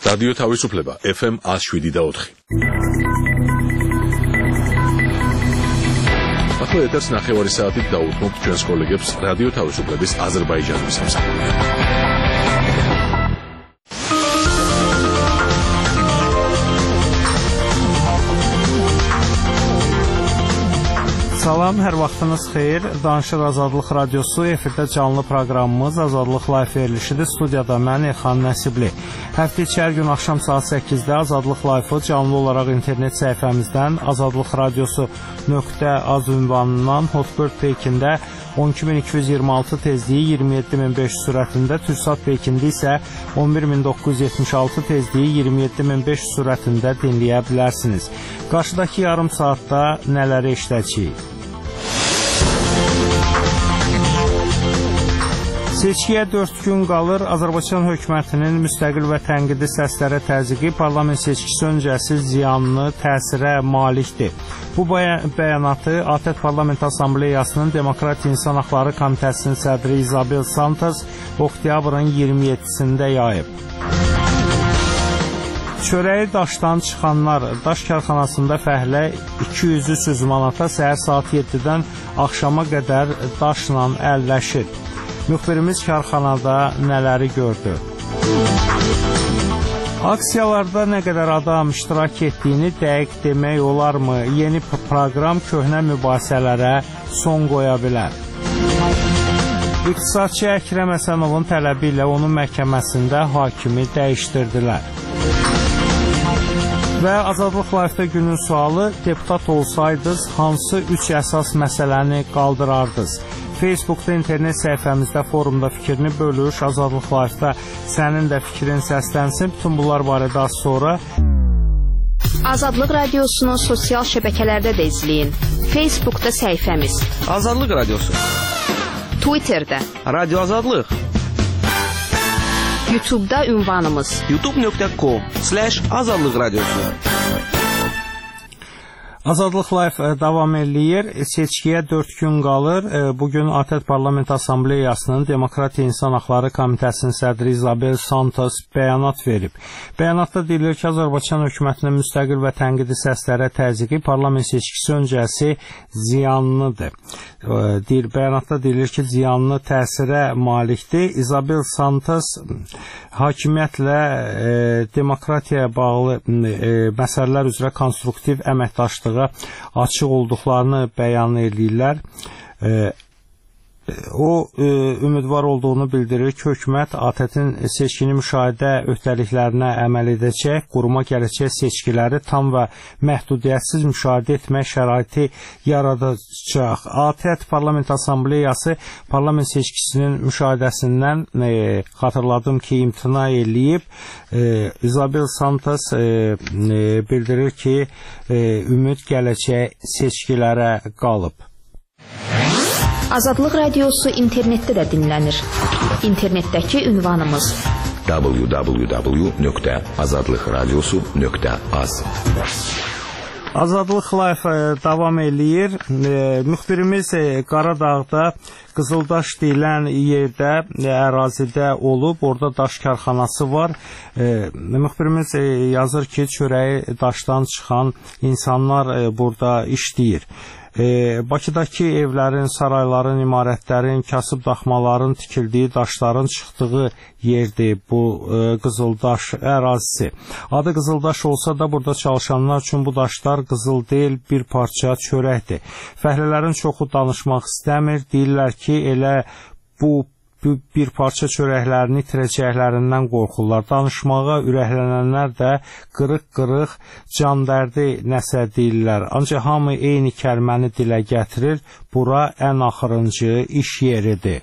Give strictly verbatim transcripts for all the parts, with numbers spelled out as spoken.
რადიო თავისუფლება ეფ ემ one oh seven და four. ახლა ეთერს ნახევარი საათით დაუთმობთ ჩვენს კოლეგებს რადიო თავისუფლების აზერბაიჯანის სამსახურში. Salam, hər vaxtınız xeyir. Danışır Azadlıq Radiosu, efirdə canlı proqramımız Azadlıq Live verilişidir. Studiyada mən Elxan Nəsibli. Həftə içi hər gün axşam saat səkkizdə Azadlıq Live-ı canlı olaraq internet səhifəmizdən azadlıq radiosu nöqtə az ünvanından Hotbird Pekində on iki min iki yüz iyirmi altı tezliyi iyirmi yeddi min beş yüz sürətində, Türksat Pekində isə on bir min doqquz yüz yetmiş altı tezliyi iyirmi yeddi min beş yüz sürətində dinləyə bilərsiniz. Qarşıdakı yarım saatda nələri işləyəcəyik? Seçkiyə dörd gün qalır. Azərbaycan hökumətinin müstəqil və tənqidi səslərə təzyiqi parlament seçkisi öncəsi ziyanlı təsirə malikdir. Bu bəyanatı ATƏT Parlament Assambleyasının Demokratiya İnsan Haqları Komitəsinin sədri İzabel Santos oktyabrın iyirmi yeddisində yayıb. Çörəyi daşdan çıxanlar daş karxanasında fəhlə iki yüz üç yüz manata səhər saat yeddidən axşama qədər daşla əlləşir. Müxbirimiz karxanada nələri gördü? Aksiyalarda nə qədər adam iştirak etdiyini dəqiq demək olarmı? Yeni proqram köhnə mübahisələrə son qoya bilər. İqtisadçı Əkrəm Həsənovun tələbi ilə onun məhkəməsində hakimi dəyişdirdilər. Və Azadlıq Live-da günün sualı, deputat olsaydınız hansı üç əsas məsələni qaldırardınız? Facebookda, internet səhifəmizdə, forumda fikrini bölüş, Azadlıq Live-da sənin də fikrin səslənsin. Bütün bunlar barədə az sonra. Azadlıq Radiosunu sosial şəbəkələrdə də izləyin. Facebookda səhifəmiz Azadlıq Radiosu, Twitterdə Radio Azadlıq, YouTube'da ünvanımız youtube nöqtə com slash azadlıq radiosu. Azadlıq Live davam eləyir. Seçkiyə dörd gün qalır. Bugün ATƏT Parlament Assambleyasının Demokratiya İnsan Haqları Komitəsinin sədri İzabel Santos bəyanat verib. Bəyanatda deyilir ki, Azərbaycan hökumətinin müstəqil və tənqidi səslərə təzyiqi parlament seçkisi öncəsi ziyanlıdır. Deyir, bəyanatda deyilir ki, ziyanlı təsirə malikdir. İzabel Santos hakimiyyətlə e, demokratiyaya bağlı e, məsələlər üzrə konstruktiv əməkdaşlığı açıq olduqlarını bəyan edirlər. E, o e, ümidvar olduğunu bildirir ki, hökumət ATƏT-in seçkini müşahidə öhdəliklərinə əməl edəcək, quruma gələcək seçkiləri tam və məhdudiyyətsiz müşahidə etmək şəraiti yaradacaq. ATƏT Parlament Assambleyası parlament seçkisinin müşahidəsindən e, xatırladım ki, imtina eləyib. E, İzabel Santos e, e, bildirir ki, e, ümid gələcək seçkilərə qalıb. Azadlıq Radiosu internetdə də dinlənir. İnternetdəki ünvanımız w w w nöqtə azadlıq radiosu nöqtə az. Azadlıq Live davam eləyir. E, müxbirimiz e, Qaradağda Qızıldaş deyilən yerdə, e, ərazidə olub. Orada daş karxanası var. E, müxbirimiz e, yazır ki, çörəyi daşdan çıxan insanlar e, burada işləyir. E, Bakıdakı evlərin, sarayların, imarətlərin, kasıb daxmaların tikildiyi daşların çıxdığı yerdir bu e, Qızıldaş ərazisi. Adı Qızıldaş olsa da burada çalışanlar üçün bu daşlar qızıl deyil, bir parça çörəkdir. Fəhlələrin çoxu danışmaq istəmir, deyirlər ki, elə bu bir parça çörəklərini itirəcəklərindən qorxurlar. Danışmağa ürəklənənlər də qırıq-qırıq can dərdi nəsə deyirlər. Ancaq hamı eyni kəlməni dilə gətirir. Bura ən axırıncı iş yeridir.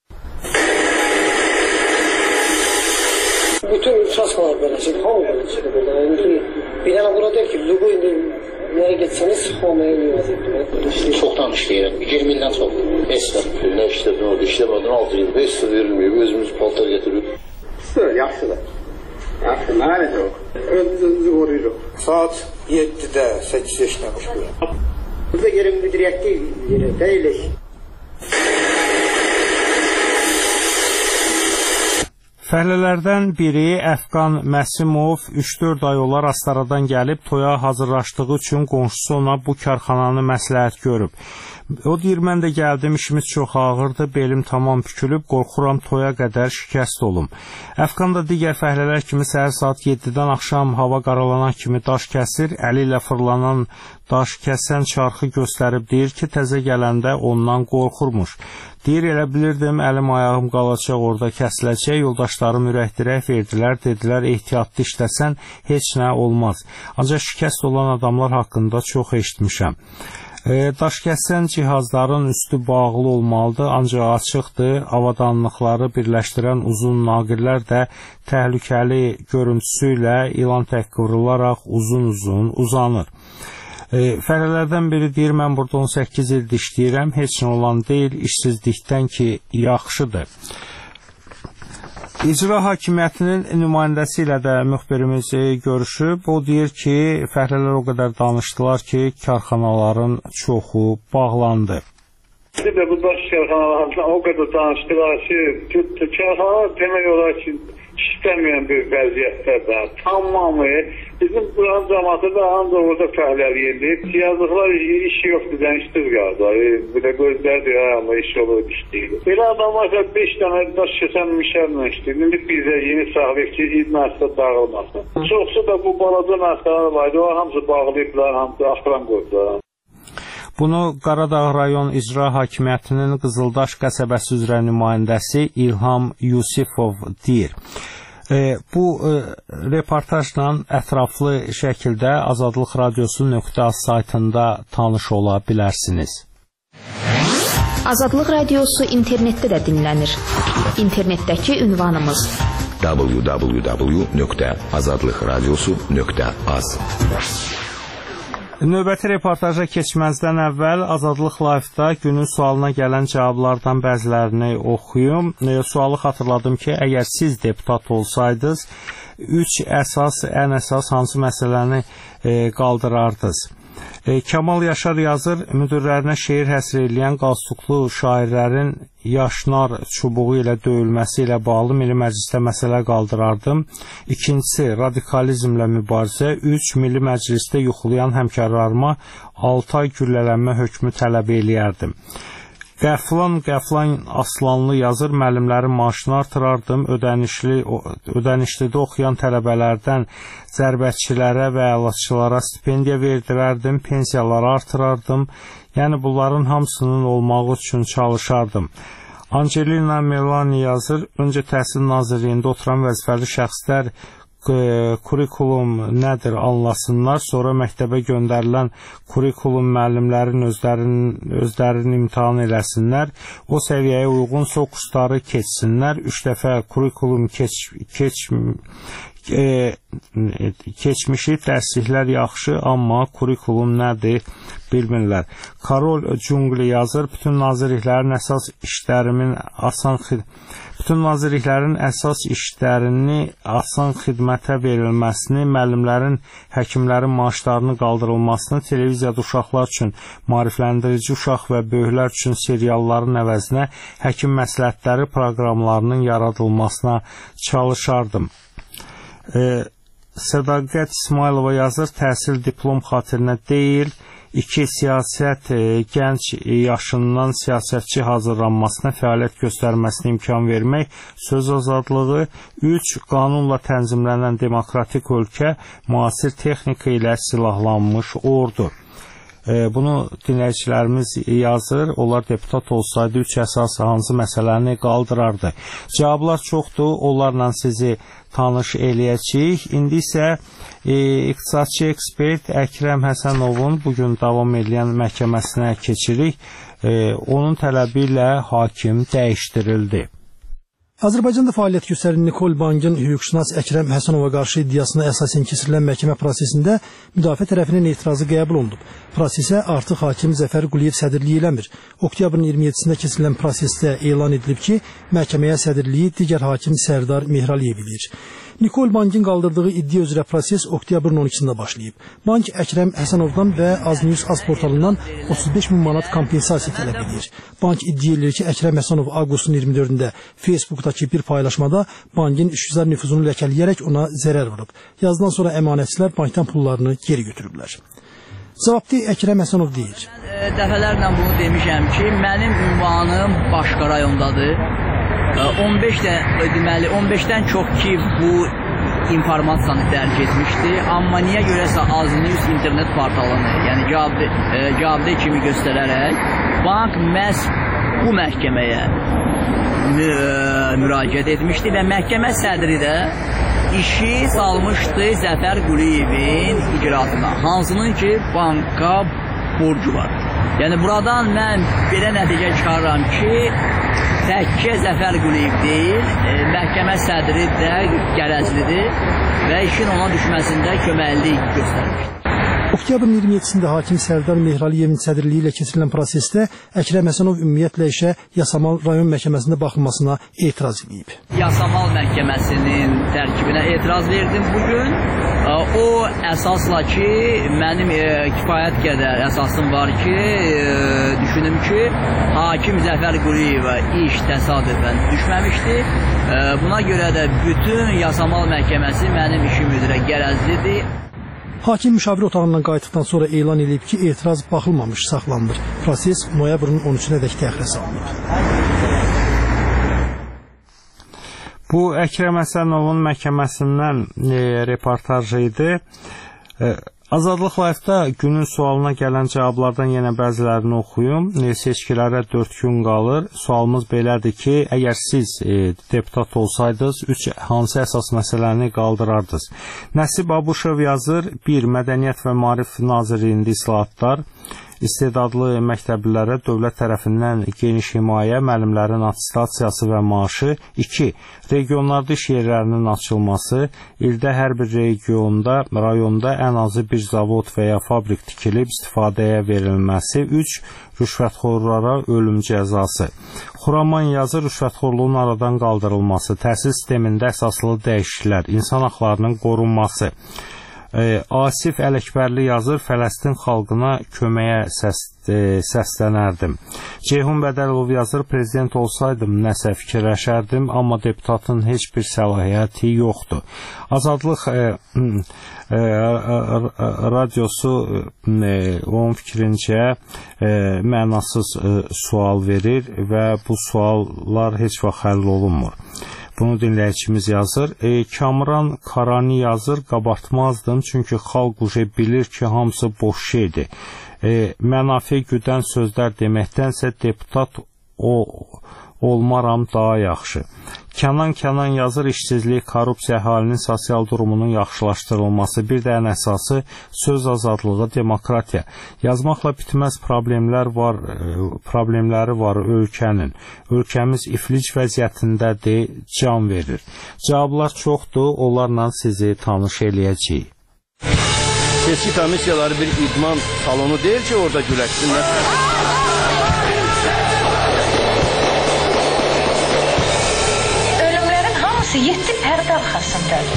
Bütün uçaskalar beləcək, hamı beləcək burada. Bir dənə bura deyil ki, Lugu indi nereye getseniz olmaya iniyor. Çoktan işleyelim. yirmi ilden çok. beş lira. Ne işledin orada? İşlemedin altı yıl. beş lira verilmiyor. Özümüz paltar getiriyor. Sır, yaxşıdır. Yaxşı, mənə necə o? Özümüzü qoruyuruq. Saat yeddidə, səkkiz işləmiş bu. Burada yerin müdiriyyətli yeri deyilik. Fəhlələrdən biri Əfqan Məsimov üç dörd ay olar Astaradan gəlib toya hazırlaşdığı üçün qonşusu ona bu karxananı məsləhət görüb. O deyir, mən də gəldim, işimiz çox ağırdı, belim tamam bükülüb, qorxuram toya qədər şikəst olum. Əfqan da digər fəhlələr kimi səhər saat yeddidən axşam hava qaralanan kimi daş kəsir, əli ilə fırlanan daş kəsən çarxı göstərib deyir ki, təzə gələndə ondan qorxurmuş. Deyir, elə bilirdim, əlim ayağım qalacaq, orada kəsiləcək, yoldaşlarım ürəkdirək verdilər, dedilər, ehtiyatlı işləsən heç nə olmaz. Ancaq şikəst olan adamlar haqqında çox eşitmişəm. E, daşkəsən cihazların üstü bağlı olmalıdır, ancaq açıqdır, avadanlıqları birləşdirən uzun naqillər də təhlükəli görüntüsü ilə ilan tək qıvrılaraq uzun-uzun uzanır. E, fəhlələrdən biri deyir, mən burada on səkkiz ildir işləyirəm, heç nə olan deyil, işsizlikdən ki, yaxşıdır. İcra hakimiyyətinin nümayəndəsi ilə də müxbirimiz görüşüb. O deyir ki, fəhlələr o qədər danışdılar ki, karxanaların çoxu bağlandı. Bir de bu daş karxanalarından o kadar danıştılar ki, karxanalar demək olar ki, işləməyən bir vəziyyətdə tamamı bizim buranın cəmatı da ancaq orada fəhləliyidir. Yazıqlar iş yoxdur, dənişdir qaldı. Bir də gözlərdir, amma iş olur, iş deyil. Belə adamlar da beş dənə daş kəsən mişərlə işləyir. İndi bizə yeni sağlayıb ki, il məsələ dağılmasın. Çoxsu da bu balaca məsələlər vardı, o hamısı bağlayıblar, hamısı axıran qoydular. Bunu Qaradağ rayon icra hakimiyyətinin Qızıldaş qəsəbəsi üzrə nümayəndəsi İlham Yusifov deyir. E, bu e, reportajla ətraflı şəkildə Azadlıq Radiosu nöqtə az saytında tanış ola bilərsiniz. Azadlıq Radiosu internetdə də dinlənir. İnternetdəki ünvanımız w w w nöqtə azadlıq radiosu nöqtə az. Növbəti reportaja keçməzdən əvvəl Azadlıq Live-da günün sualına gələn cavablardan bəzilərini oxuyum. E, sualı xatırladım ki, əgər siz deputat olsaydınız, üç əsas, ən əsas hansı məsələni e, qaldırardınız? E, Kamal Yaşar yazır, müdirlərinə şeir həsr eləyən qalstuklu şairlərin yaşnar çubuğu ilə döyülməsi ilə bağlı Milli Məclisdə məsələ qaldırardım. İkincisi, radikalizmlə mübarizə. Üç, Milli Məclisdə yuxulayan həmkarlarıma altı ay güllələnmə hökmü tələb eləyərdim. Qəflan, Qəflan Aslanlı yazır, müəllimlərin maaşını artırardım, ödənişli, ödənişlidə oxuyan tələbələrdən zərbətçilərə və əlatçılara stipendiya verdirərdim, pensiyaları artırardım, yəni bunların hamısının olmağı üçün çalışardım. Angelina Melani yazır, öncə Təhsil Nazirliyində oturan vəzifəli şəxslər kurikulum nədir anlasınlar, sonra məktəbə göndərilən kurikulum müəllimlərin özlərinin, özlərinin imtahan eləsinlər, o səviyyəyə uyğunsa o kursları keçsinlər, üç dəfə kurikulum keç, keç, e, keçmişi təsdiqlər yaxşı, amma kurikulum nədir bilmirlər. Karol Cungli yazır, bütün nazirliklərin əsas işlərimin asan xidmət Bütün nazirliklərin əsas işlərini asan xidmətə verilməsini, müəllimlərin, həkimlərin maaşlarını qaldırılmasını, televiziyada uşaqlar üçün maarifləndirici uşaq və böyüklər üçün serialların əvəzinə həkim məsləhətləri proqramlarının yaradılmasına çalışardım. E, Sədaqət İsmailova yazır, təhsil diplom xatirinə deyil, İki, siyasət e, gənc yaşından siyasətçi hazırlanmasına, fəaliyyət göstərməsinə imkan vermək, söz azadlığı. Üç, qanunla tənzimlənən demokratik ölkə, müasir texnika ilə silahlanmış ordu. E, bunu dinləyicilərimiz yazır, onlar deputat olsaydı üç əsas hansı məsələni qaldırardı. Cavablar çoxdur, onlarla sizi tanış eləyəcəyik. İndi isə e, iqtisadçı ekspert Əkrəm Həsənovun bugün davam edən məhkəməsinə keçirik. E, onun tələbi ilə hakim dəyişdirildi. Azərbaycanda fəaliyyət göstərən Nikol Bankın hüquqşünas Əkrəm Həsənova qarşı iddiasına əsasən keçirilən məhkəmə prosesində müdafiə tərəfinin etirazı qəbul olunub. Prosesə artıq hakim Zəfər Quliyev sədrliyi eləmir. Oktyabrın iyirmi yeddisində keçirilən prosesdə elan edilib ki, məhkəməyə sədrliyi digər hakim Sərdar Mehraliyev edir. Nikol Bankın qaldırdığı iddia üzrə proses oktyabrın on ikisində başlayıb. Bank Əkrəm Həsənovdan və Aznews Az portalından otuz beş min manat kompensasiya tələb edir. Bank iddia edir ki, Əkrəm Həsənov avqustun iyirmi dördündə Facebookdakı bir paylaşmada bankın işgüzar nüfuzunu ləkələyərək ona zərər vurub. Yazdan sonra əmanətçilər bankdan pullarını geri götürüblər. Cavabdeh Əkrəm Həsənov deyir. Dəfələrlə bunu demişəm ki, mənim ünvanım başqa rayondadır. on beş də deməli on beşdən çox ki bu informasiyanı dərc etmişdi. Amma niyə görəsə Aznews internet portalını, yəni cavabdeh kimi göstərərək bank məhz bu məhkəməyə müraciət etmişdi və məhkəmə sədri də işi salmışdı Zəfər Quliyevin icraatına, hansının ki banka borcu var. Yəni buradan mən belə nəticə çıxarıram ki, təkcə Zəfər Quliyev deyil, e, məhkəmə sədri də qərəzlidir və işin ona düşməsində köməklik göstərmişdir. Oktyabrın iyirmi yeddisində hakim Sərdar Mehraliyevin sədrliyi ilə keçirilən prosesdə Əkrəm Həsənov ümumiyyətlə işə Yasamal rayon məhkəməsində baxılmasına etiraz edib. Yasamal məhkəməsinin tərkibinə etiraz verdim bugün. O əsasla ki, mənim e, kifayət qədər əsasım var ki, e, düşünüm ki, hakim Zəfər Quliyevə iş təsadüfən düşməmişdi. E, buna görə də bütün Yasamal məhkəməsi mənim işim üzrə qərəzlidir. Hakim müşavir otağından qayıtdıqdan sonra elan edib ki, etiraz baxılmamış saxlanılır. Proses noyabrın on üçünədək təxirə salınıb. Bu Əkrəm Həsənovun məhkəməsindən e, reportaj idi. E, Azadlıq Live-da günün sualına gələn cavablardan yenə bəzilərini oxuyum. E, seçkilərə dörd gün qalır. Sualımız belədir ki, əgər siz e, deputat olsaydınız, üç hansı əsas məsələni qaldırardınız? Nəsib Abuşov yazır, bir Mədəniyyət və Maarif Nazirliyində islahatlar, istedadlı məktəblilərə dövlət tərəfindən geniş himayə, müəllimlərin atestasiyası və maaşı. iki. Regionlarda iş yerlərinin açılması, ildə hər bir regionda, rayonda ən azı bir zavod və ya fabrik tikilib istifadəyə verilməsi. üç. Rüşvətxorlara ölüm cəzası. Xuraman yazır, rüşvətxorluğun aradan qaldırılması, təhsil sistemində əsaslı dəyişikliklər, insan haqlarının qorunması. Asif Ələkbərli yazır, Fələstin xalqına köməyə səs, e, səslənərdim. Ceyhun Bədəlov yazır, prezident olsaydım nəsə fikirləşərdim, amma deputatın heç bir səlahiyyəti yoxdur. Azadlıq e, e, radiosu e, onun fikrincə e, mənasız e, sual verir və bu suallar heç vaxt həll olunmur. Bunu dinləyicimiz yazır. E, Kamran Karani yazır, qabartmazdım, çünki xalq uje bilir ki, hamısı boş şeydir. E, mənafi güdən sözlər deməkdənsə deputat o olmaram daha yaxşı. Kənan Kənan yazır, işsizlik, korrupsiya, əhalinin sosial durumunun yaxşılaşdırılması, bir də ən əsası söz azadlığı, demokratiya. Yazmaqla bitməz problemlər var, problemləri var ölkənin. Ölkəmiz iflic vəziyyətindədir, can verir. Cavablar çoxdur, onlarla sizi tanış eləyəcəyik. Seçki komissiyaları bir idman salonu deyil ki, orada güləşsinlər. yeddi pərdə arxasındadır.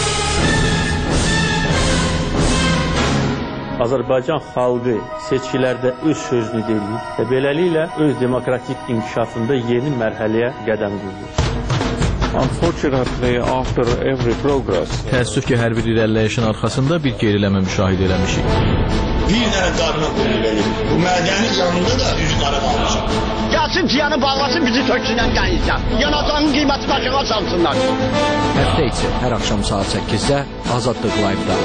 Azərbaycan xalqı seçkilərdə öz sözünü deyir və beləliklə öz demokratik inkişafında yeni mərhələyə qədəm qoyur. Unfortunately, after every progress, təəssüf ki, hər bir irəliləyişin arxasında bir geriləmə müşahidə eləmişik. Bir dənə qarına qulluq bu mədəni canında da üç qara qalmışıq. Gəlsin piyanı bağlasın, bizi töksünən qənizdən. Yanacağın qiyməti aşağı salsınlar. Həftə içi hər axşam saat səkkizdə Azadlıq Live-da.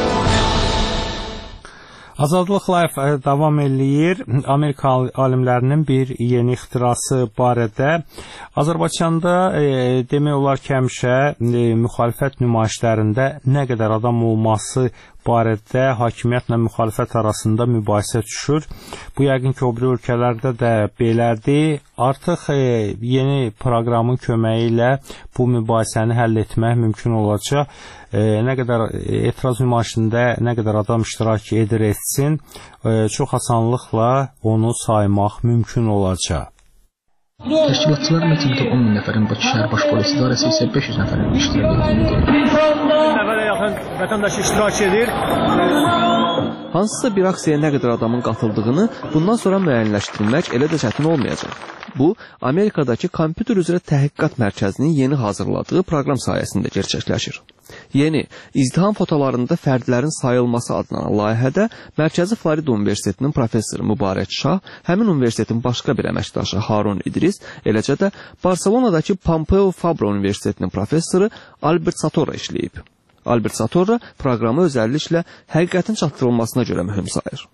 Azadlıq Live davam eləyir. Amerika alimlərinin bir yeni ixtirası barədə. Azərbaycanda e, demək olar ki, həmişə e, müxalifət nümayişlərində nə qədər adam olması barədə hakimiyyətlə müxalifət arasında mübahisə düşür. Bu yəqin ki, o bir ölkələrdə də belədir. Artıq e, yeni proqramın köməyi ilə bu mübahisəni həll etmək mümkün olacaq. E, nə qədər etiraz nümayişində nə qədər adam iştirak edir etsin, e, çox asanlıqla onu saymaq mümkün olacaq. Təşkilatçılar mitingdə on min nəfərin, Bakı şəhər baş polis idarəsi isə beş yüz nəfərin iştirak etdiyini deyib. Nəfərə yaxın vətəndaş iştirak edir. Hansısa bir aksiyaya nə qədər adamın qatıldığını bundan sonra müəyyənləşdirmək elə də çətin olmayacaq. Bu, Amerikadakı kompüter üzrə təhqiqat mərkəzinin yeni hazırladığı proqram sayəsində gerçəkləşir. Yeni, izdiham fotolarında fərdlərin sayılması adlanan layihədə Mərkəzi Florida Universitetinin professoru Mübarək Şah, həmin universitetin başqa bir əməkdaşı Harun İdris, eləcə də Barcelonadakı Pompeu Fabra Universitetinin professoru Albert Satorra işləyib. Albert Satorra proqramı özəlliklə həqiqətin çatdırılmasına görə mühüm sayır.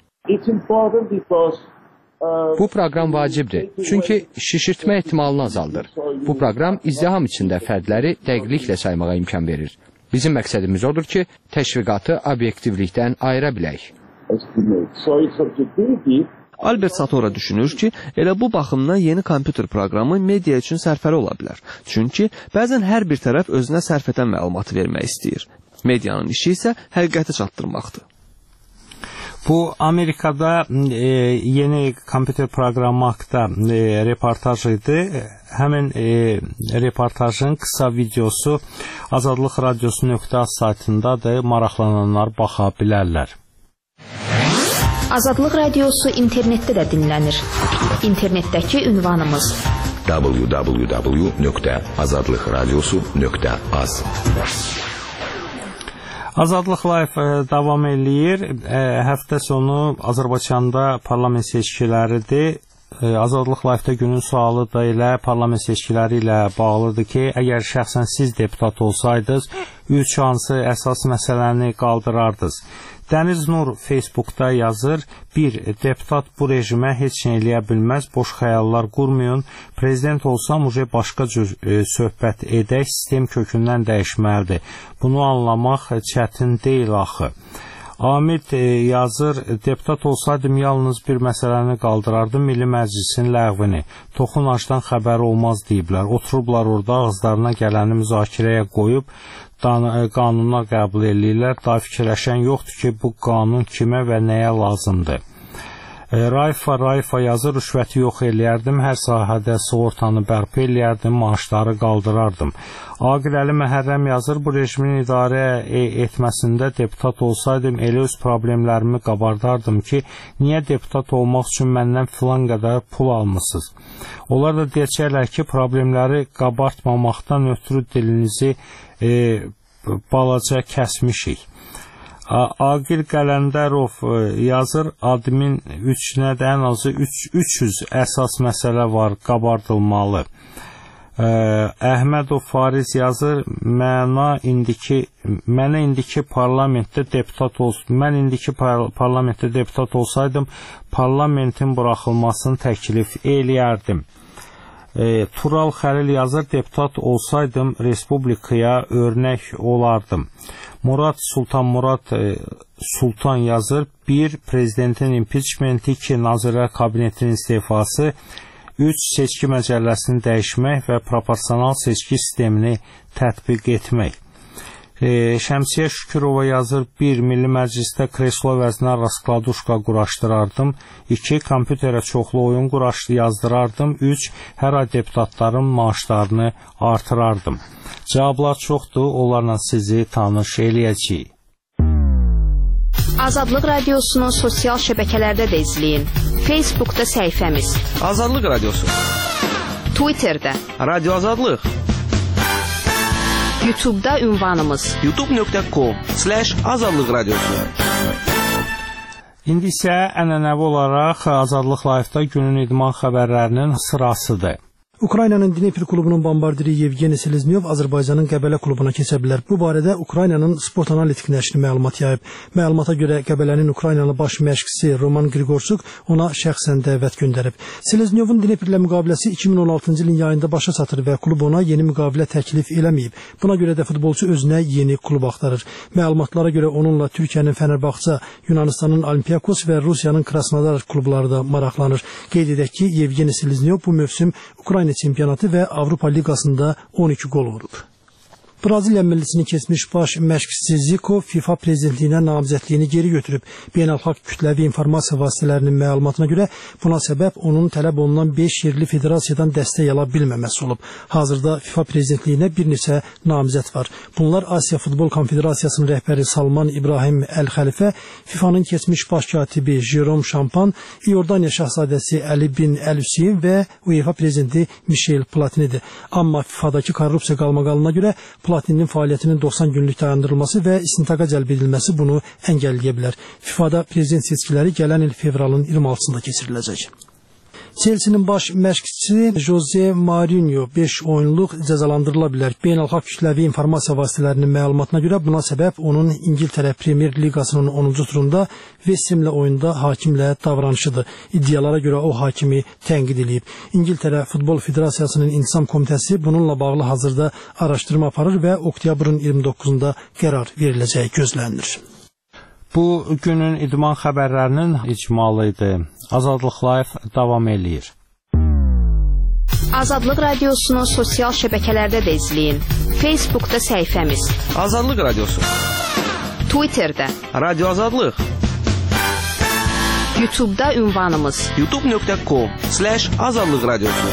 Bu proqram vacibdir, çünki şişirtmə ehtimalını azaldır. Bu proqram izdiham içində fərdləri dəqiqliklə saymağa imkan verir. Bizim məqsədimiz odur ki, təşviqatı obyektivlikdən ayıra bilək. Albert Satorra düşünür ki, elə bu baxımdan yeni kompüter proqramı media üçün sərfəli ola bilər. Çünki bəzən hər bir tərəf özünə sərf edən məlumatı vermək istəyir. Medianın işi isə həqiqəti çatdırmaqdır. Bu Amerikada e, yeni kompüter proqramı haqqında e, reportaj idi. Həmin e, reportajın qısa videosu azadlıq radiosu nöqtə az saytındadır. Maraqlananlar baxa bilərlər. Azadlıq radiosu internetdə də dinlənir. İnternetdəki ünvanımız w w w nöqtə azadlıq radiosu nöqtə az. Azadlıq Live davam eləyir. Həftə sonu Azərbaycanda parlament seçkiləridir. Azadlıq Live-da günün sualı da elə parlament seçkiləri ilə bağlıdır ki, əgər şəxsən siz deputat olsaydınız, üç hansı əsas məsələni qaldırardınız? Dəniz Nur Facebookda yazır, bir, deputat bu rejimə heç nə eləyə bilməz, boş xəyallar qurmayın, prezident olsam uje başqa cür e, söhbət edək, sistem kökündən dəyişməlidir. Bunu anlamaq çətin deyil axı. Amid e, yazır, deputat olsaydım yalnız bir məsələni qaldırardım, Milli Məclisin ləğvini. Toxunacdan xəbəri olmaz deyiblər. Oturublar orada ağızlarına gələni müzakirəyə qoyub, qanunlar qəbul edirlər. Daha fikirləşən yoxdur ki, bu qanun kimə və nəyə lazımdır. Raifa Raifa yazır, rüşvəti yox eləyərdim, hər sahədə sığortanı bərpa eləyərdim, maaşları qaldırardım. Aqil Əli Məhərrəm yazır, bu rejimin idarə etməsində deputat olsaydım, elə öz problemlərimi qabardardım ki, niyə deputat olmaq üçün məndən filan qədər pul almışsınız? Onlar da deyəcəklər ki, problemləri qabartmamaqdan ötürü dilinizi e, balaca kəsmişik. Aqil Qələndərov yazır, admin üçünə də ən azı üç yüz əsas məsələ var, qabardılmalı. Əhmədov Fariz yazır, məna indiki, mənə indiki parlamentdə deputat olsun, mən indiki par parlamentdə deputat olsaydım, parlamentin buraxılmasını təklif eləyərdim. E, Tural Xəlil yazır, deputat olsaydım, respublikaya örnək olardım. Murad Sultan Murad e, Sultan yazır, bir, prezidentin impeachmenti, iki, Nazirlər Kabinetinin istefası, üç, seçki məcəlləsini dəyişmək və proporsional seçki sistemini tətbiq etmək. E, Şəmsiyə Şükürova yazır, bir, Milli Məclisdə kreslo vəzinə raskladuşka quraşdırardım, iki, kompüterə çoxlu oyun quraşdı yazdırardım, üç, hər ay deputatların maaşlarını artırardım. Cavablar çoxdur, onlarla sizi tanış eləyəcəyik. Azadlıq Radiosu'nu sosial şəbəkələrdə də izləyin. Facebook'da səhifəmiz Azadlıq Radiosu, Twitter'da Radio Azadlıq, YouTube'da ünvanımız youtube nöqtə com slash azadlıq radiosu. İndi isə ənənəvi olaraq Azadlıq Live-da günün idman xəbərlərinin sırasıdır. Ukraynanın Dnepr klubunun bombardiri Yevgeni Seleznyov Azərbaycanın Qəbələ klubuna keçə bilər. Bu barədə Ukraynanın Sport Analitik nəşri məlumat yayıb. Məlumata görə Qəbələnin Ukraynalı baş məşqçisi Roman Grigorsuk ona şəxsən dəvət göndərib. Seleznyovun Dneprlə müqaviləsi iki min on altıncı ilin yayında başa çatır və klub ona yeni müqavilə təklif eləməyib. Buna görə də futbolçu özünə yeni klub axtarır. Məlumatlara görə onunla Türkiyənin Fenerbahçe, Yunanistanın Olympiakos və Rusiyanın Krasnodar klubları da maraqlanır. Qeyd edək ki, Yevgeni Seleznyov bu mövsüm Ukrayna çempionatı və Avropa Liqasında on iki qol vurub. Braziliya millisinin keçmiş baş məşqçisi Zico FIFA prezidentliyinə namizədliyini geri götürüb. Beynəlxalq kütləvi informasiya vasitələrinin məlumatına görə buna səbəb onun tələb olunan beş yerli federasiyadan dəstək ala bilməməsi olub. Hazırda FIFA prezidentliyinə bir neçə namizəd var. Bunlar Asiya Futbol Konfederasiyasının rəhbəri Salman İbrahim Əl-Xəlifə, FIFA'nın keçmiş baş katibi Jerome Şampan, İordaniya şahzadəsi Əli bin Əl-Hüseyin və UEFA prezidenti Michel Platinidir. Amma FIFA'dakı korrupsiya qalmaqalına görə Platininin fəaliyyətinin doxsan günlük dayandırılması və istintaqa cəlb edilməsi bunu əngəlləyə bilər. FIFA'da prezident seçkiləri gələn il fevralın iyirmi altısında keçiriləcək. Chelsea'nin baş məşqçisi Jose Mourinho beş oyunluq cəzalandırıla bilər. Beynəlxalq kütləvi informasiya vasitələrinin məlumatına görə buna səbəb onun İngiltərə Premier Liqasının onuncu turunda West Ham'lə oyunda hakimlə davranışıdır. İddialara görə o hakimi tənqid edib. İngiltərə Futbol Federasiyasının İntisam Komitəsi bununla bağlı hazırda araşdırma aparır və oktyabrın iyirmi doqquzunda qərar veriləcəyi gözlənilir. Bu günün idman xəbərlərinin icmalı idi. Azadlıq Live davam eləyir. Azadlıq Radiosunu sosial şəbəkələrdə də izləyin. Facebookda səhifəmiz Azadlıq Radiosu, Twitterdə Radio Azadlıq, YouTube'da ünvanımız youtube nöqtə com slash azadlıq radiosu.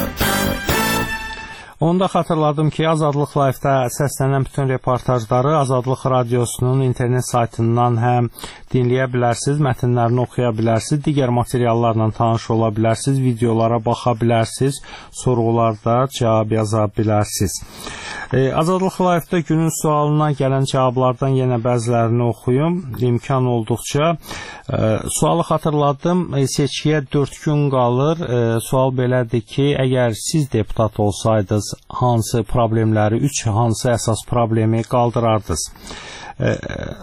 Onu da xatırladım ki, Azadlıq Live-da səslənən bütün reportajları Azadlıq Radiosunun internet saytından həm dinləyə bilərsiniz, mətnlərini oxuya bilərsiniz, digər materiallarla tanış ola bilərsiniz, videolara baxa bilərsiniz, sorğularda cavab yaza bilərsiniz. E, Azadlıq Live-da günün sualına gələn cavablardan yenə bəzilərini oxuyum, imkan olduqca. E, sualı xatırladım, e, seçkiyə dörd gün qalır. E, sual belədir ki, əgər siz deputat olsaydınız, hansı problemləri, üç hansı əsas problemi qaldırardınız? E,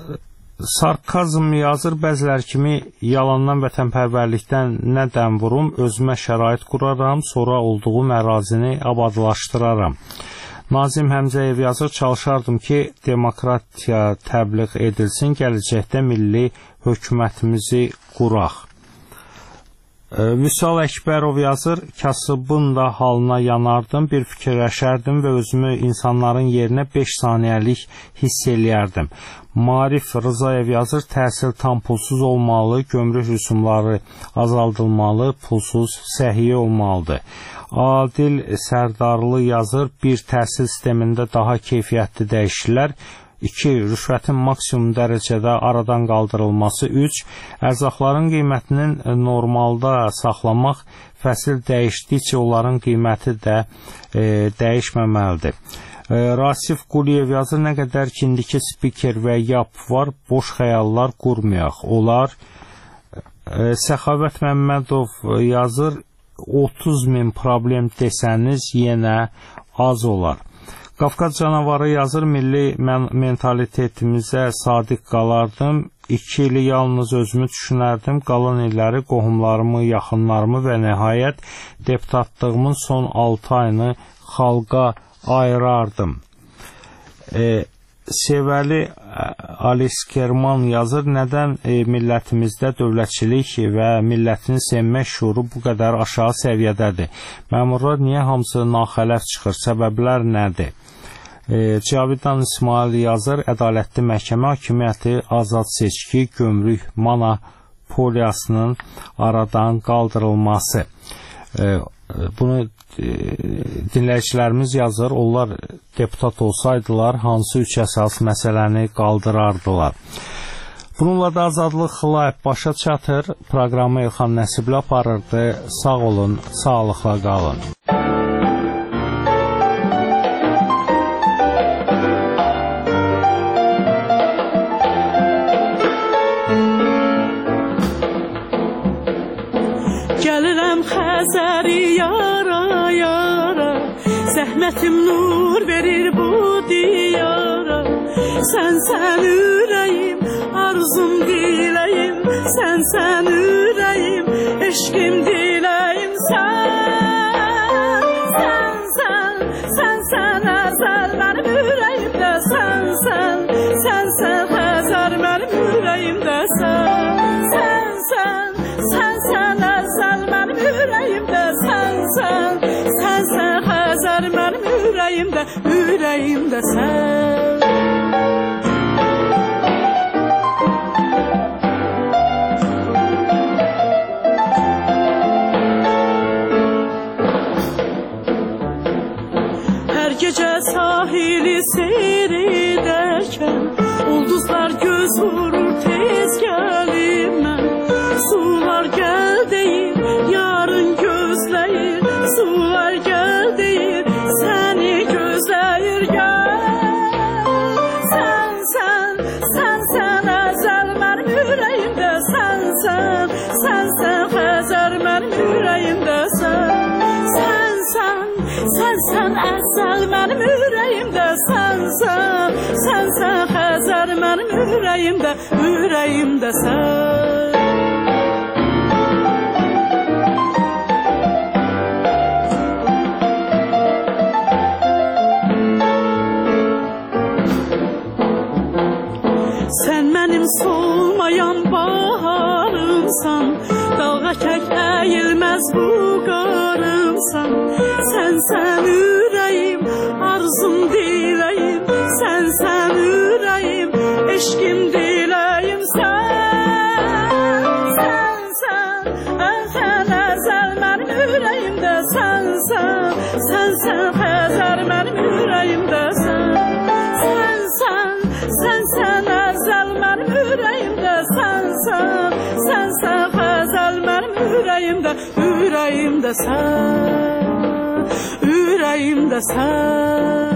Sarkazm yazır, bəzilər kimi yalandan vətənpərvərlikdən nə dəm vurum, özümə şərait quraram, sonra olduğum ərazini abadlaşdıraram. Nazim Həmzəyev yazır, çalışardım ki, demokratiya təbliğ edilsin, gələcəkdə milli hökumətimizi quraq. Vüsal Əkbərov yazır, kasıbın da halına yanardım, bir fikirləşərdim və özümü insanların yerinə beş saniyəlik hiss eləyərdim. Marif Rızayev yazır, təhsil tam pulsuz olmalı, gömrük rüsumları azaldılmalı, pulsuz səhiyyə olmalıdır. Adil Sərdarlı yazır, bir təhsil sistemində daha keyfiyyətli dəyişikliklər, iki rüşvətin maksimum dərəcədə aradan qaldırılması, üç ərzaqların qiymətinin normalda saxlamaq, fəsil dəyişdikcə onların qiyməti də e, dəyişməməlidir. E, Rasif Quliyev yazır, nə qədər ki indiki spiker və yap var, boş xəyallar qurmayaq. Onlar e, Səxavət Məmmədov yazır, otuz min problem desəniz yenə az olar. Qafqaz canavarı yazır, milli mentalitetimizə sadiq qalardım, iki ili yalnız özümü düşünərdim, qalan illəri qohumlarımı, yaxınlarımı və nəhayət deputatlığımın son altı ayını xalqa ayırardım. E, Sevəli Aliskerman yazır, nədən e, millətimizdə dövlətçilik və millətini sevmək şuuru bu qədər aşağı səviyyədədir? Məmurlar niyə hamısı naxələf çıxır? Səbəblər nədir? E, Cavidan İsmail yazır, ədalətli məhkəmə hakimiyyəti, azad seçki, gömrük monopoliyasının aradan qaldırılması. E, bunu e, dinləyicilərimiz yazır, onlar deputat olsaydılar, hansı üç əsas məsələni qaldırardılar. Bununla da Azadlıq Live başa çatır. Proqramı İlxan Nəsibli aparırdı. Sağ olun, sağlıqla qalın. Xəzəri yara yara, zəhmətim nur verir bu diyara. Sən sən ürəyim, arzum diləyim, sən sən ürəyim, eşqim diləyim. Sən, sən sən, sən sən əzəl mənim ürəyimdə. Sən sən, sən sən Xəzər mənim ürəyimdə. Sən, sən sən, sən sən əzəl mənim ürəyimdə. Sən sən, sən sən Xəzər mənim ürəyimdə. ürəyimdə sən. Hər gecə sahili seyr edərkən ulduzlar göz vurur tez gəlir mən. Sular gəl deyir, yarın gözləyir. Sular gəl deyir, səni gözləyir. Gəl, sən, sən, sən, sən əzəl mənim ürəyimdə. Sən, sən, sən, sən Xəzər mənim ürəyimdə. Sən, sən, sən, sən, sən əzəl mənim ürəyimdə. Sən, sən, sən, sən Xəzər mənim ürəyimdə. Ürəyimdə sən. Sən mənim solmayan baharımsan, dalğa kək əyilməz bu qarımsan. Sən, sən ürəyim, arzum diləyim. Sən, sən ürəyim, eşqim diləyim. Sən, sən, sən, sən əzəl mənim ürəyimdə. Sən, sən, sən, sən Xəzər mənim ürəyimdə. Sən, sən, sən, sən, sən əzəl mənim ürəyimdə. Sən, sən, sən, sən Xəzər mənim ürəyimdə. Ürəyimdə sən, ürəyimdə sən.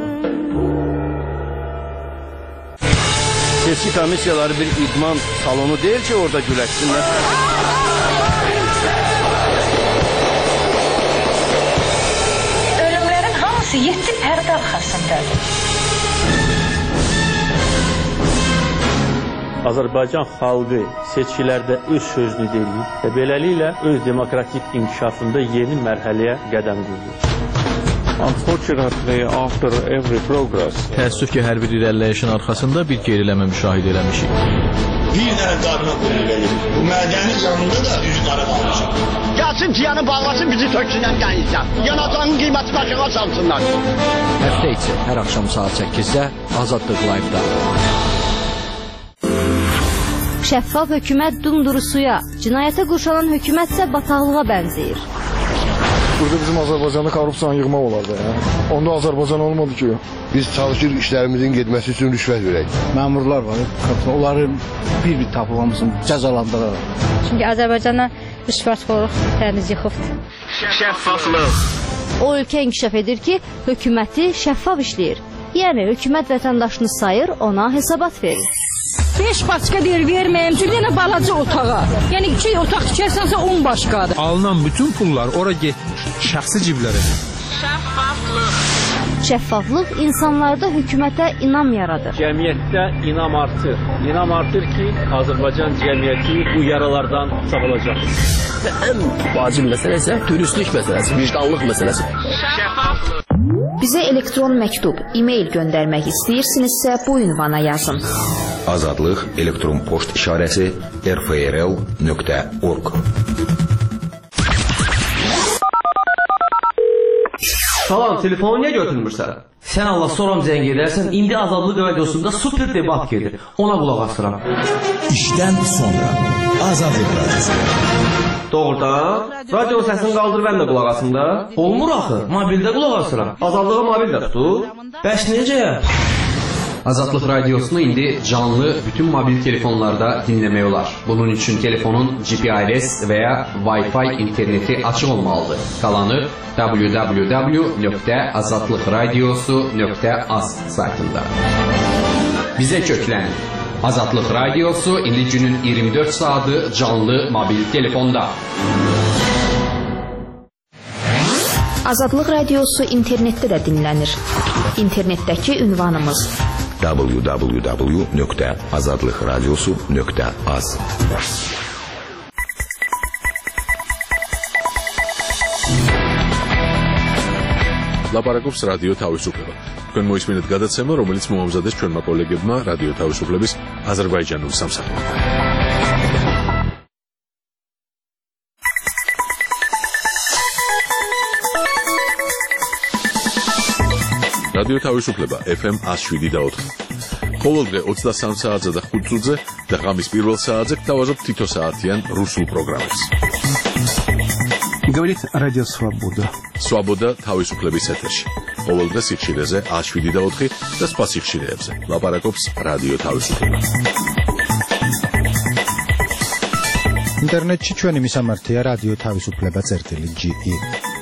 Seçki komissiyaları bir idman salonu deyil ki, orada güləşsinlər. Ölümlərin hamısı yeddi pərdə arxasındadır. Azərbaycan xalqı seçkilərdə öz sözünü deyir və beləliklə öz demokratik inkişafında yeni mərhələyə qədəm qoyur. Unfortunately, after every progress, Təəssüf ki, hər bir irəliləyişin arxasında bir geriləmə müşahidə eləmişik. Bir dənə qarına qulluq edir. Bu mədəni canında da üzüqarı qalmışıq. Gəlsin ciyanı bağlasın, bizi töksünən qənizdən. Yanacağın qiyməti başına salsınlar. Həftə içi hər axşam saat səkkizdə Azadlıq Live-da. Şəffaf hökumət dumduru suya, cinayətə qurşanan hökumət isə bataqlığa bənzəyir. Burada bizim Azərbaycanda korrupsiyanı yığmaq olardı. Ya. Onda Azərbaycan olmadı ki. Biz çalışırıq işlərimizin getməsi üçün rüşvət verək. Məmurlar var, onların bir-bir tapılmasını cəzalandırırlar. Çünki Azərbaycana rüşvətxorluq təmiz yıxıbdır. Şəffaflıq. O ölkə inkişaf edir ki, hökuməti şəffaf işləyir. Yəni, hökumət vətəndaşını sayır, ona hesabat verir. beş başqa deyir, verməyəm ki, bir dənə balaca otağa. Yəni, iki otaq tikərsənsə on başqadır. Alınan bütün pullar ora getmiş, şəxsi ciblərə. Şəffaflıq. Şəffaflıq insanlarda hökumətə inam yaradır. Cəmiyyətdə inam artır. İnam artır ki, Azərbaycan cəmiyyəti bu yaralardan sağolacaq. Və ən vacib məsələ isə dürüstlük məsələsi, vicdanlıq məsələsi. Şəffaflıq. Bizə elektron məktub, e-mail göndərmək istəyirsinizsə bu ünvana yazın. Azadlıq elektron poçt işarəsi r f r l nöqtə org. Salam, telefonu niyə götürmürsən? Sən Allah soram zəng edərsən, indi Azadlıq radiosunda super debat gedir. Ona qulaq asıram. İşdən sonra Azadlıq radiosu. Doğrudan, radio səsini qaldır mən də qulaq asım da. Olmur axı, mobildə qulaq asıram. Azadlığa mobildə tutur. Bəs necə? Azadlıq radiosunu indi canlı bütün mobil telefonlarda dinləmək olar. Bunun üçün telefonun G P R S və ya Wi-Fi interneti açıq olmalıdır. Qalanı w w w nöqtə azadlıqradiosu nöqtə az saytında. Bizə köklənin. Azadlıq radiosu indi günün iyirmi dörd saatı canlı mobil telefonda. Azadlıq radiosu internetdə də dinlənir. İnternetdəki ünvanımız w w w nöqtə azadlıqradiosu nöqtə az. ლაპარაკობს რადიო თავისუფლება. თქვენ მოისმინეთ გადაცემა, რომელიც მოამზადეს ჩვენმა კოლეგებმა რადიო თავისუფლების აზერბაიჯანული სამსახური. რადიო თავისუფლება ეფ ემ one oh seven და four. ყოველდღე ოცდასამ საათზე და ხუთ წუთზე და ღამის პირველ საათზე გთავაზობთ თითო საათიან რუსულ პროგრამებს. Говорит Радио Свобода. Свобода თავისუფლების ეთერში. ყოველდღე სიხშირეზე one oh seven და four და სხვა სიხშირეებზე. ლაპარაკობს რადიო თავისუფლება. ინტერნეტში ჩვენი მისამართია რადიო თავისუფლება წერტილი ჯი ი.